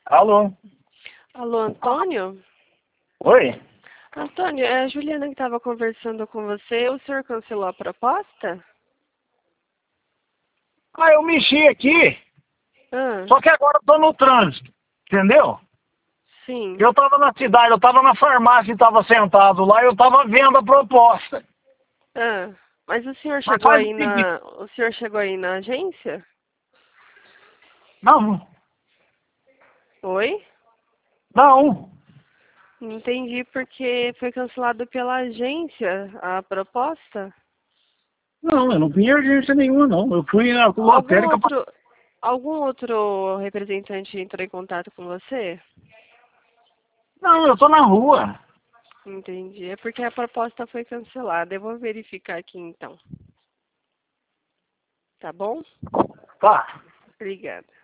Alô? Alô, Antônio? Oi? Antônio, é a Juliana que estava conversando com você. O senhor cancelou a proposta? Ah, eu mexi aqui, Ah, só que agora eu tô no trânsito, entendeu? sim. Eu tava na cidade, eu tava na farmácia e tava sentado lá, eu tava vendo a proposta. Ah, mas o senhor Mas chegou faz o aí seguinte, na agência? não, Oi? não, Não entendi porque foi cancelado pela agência a proposta. não, eu não fui em urgência nenhuma, não. Eu fui na Algum lotérica. outro, algum outro representante entrou em contato com você? Não, eu tô na rua. Entendi. É porque a proposta foi cancelada. Eu vou verificar aqui então. Tá bom? Tá. Obrigada.